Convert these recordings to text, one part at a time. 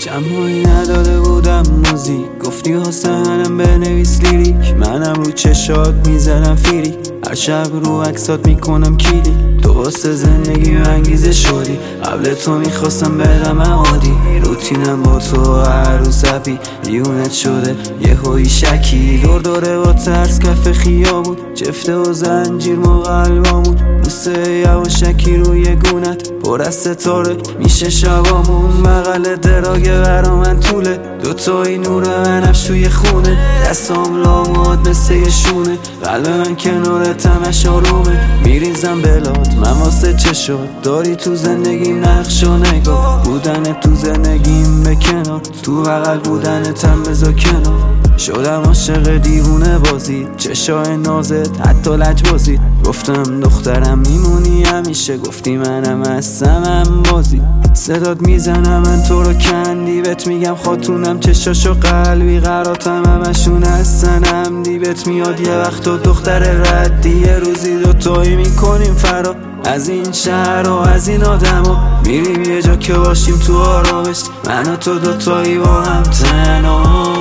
شمعی نداده بودم موزیک، گفتی حسنم بنویس لیریک. منم رو چشات میزنم فیری، هر شب رو عکسات میکنم کلیک. تو واسه زندگی انگیزه شدی، قبل تو میخواستم برم عادی. روتینم با تو هر روز هپی، دیونت شده یه هایی شکی. دور دوره با ترس کف خیابون، جفته و زنجیر ما قلبامون. بوسه یواشکی روی گونت پر از ستاره میشه شبامون. بغل دراگه برا من طوله، دوتایی نور بنفشوی خونه. دستام لاماد مثل یه شونه، قلب من کنارت همش آرومه. میریزم بلاد من واسه چشات، داری تو زندگیم نقش و نگاه. بودن تو زندگیم به کنار، تو بغل بودنت هم بذار کنار. شدم عاشق دیوونه بازی، چشای نازت حتی لجبازی. گفتم دخترم میمونی همیشه، گفتی منم هستم هم بازی. صدات میزنم من تو رو کندی، بهت میگم خاتونم چشاشو قلبی. قراتم همشون هستن همدی، بهت میاد یه وقت و دختر ردی. یه روزی دوتایی میکنیم فرا از این شهر و از این آدم ها. میریم یه جا که باشیم تو آرامش، من و تو دوتایی با هم تنها.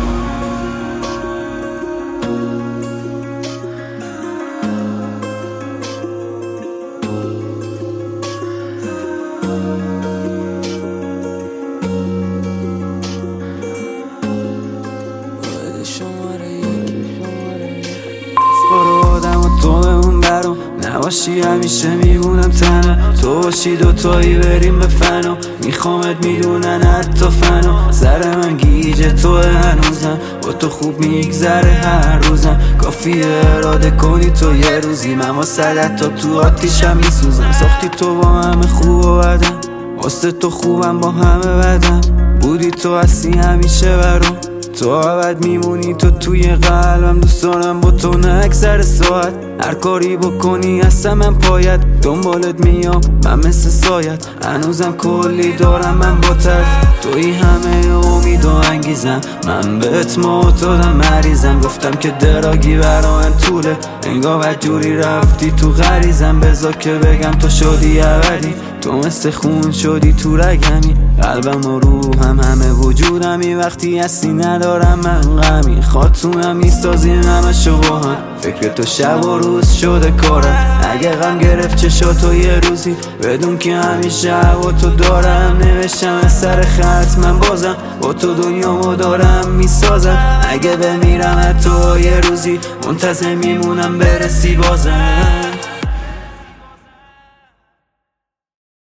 آدم و تو بمون برام، نباشی همیشه میمونم تنها. تو باشی دوتایی بریم به فنا، میخوامت میدونن حتی فنا. سر من گیجه توه هنوزم، با تو خوب میگذره هر روزم. کافیه اراده کنی تو یه روزی، من واسه تا تو آتیشم میسوزم. ساختی تو با همه خوب و بدم، واسه تو خوبم با همه بدم. بودی تو هستی همیشه برام، تو ابد میمونی تو توی قلبم. دوست دارم با تو نه اکثر ساعت، هر کاری بکنی هستم من پایت. دنبالت میام من مثل سایت، هنوزم کلی دارم من با طرف. توی همه امید و انگیزم، من بهت معتادم مریضم. گفتم که دراگی برا من طوله، انگار بدجوری رفتی تو غریزم. بذار که بگم تو شدی ابدی، تو مثل خون شدی تو رگمی. قلبم و روحم همه وجودمی، وقتی هستی ندارم من غمی. خاطونم میسازیم همه شو با هم، فکر تو شب و روز شده کارم. اگه غم گرفت چشاتو یه روزی، بدون که همیشه هوا تو دارم. نوشتم از سر خط من بازم، با تو دنیامو دارم میسازم. اگه بمیرم حتی یه روزی، منتظر میمونم برسی بازم.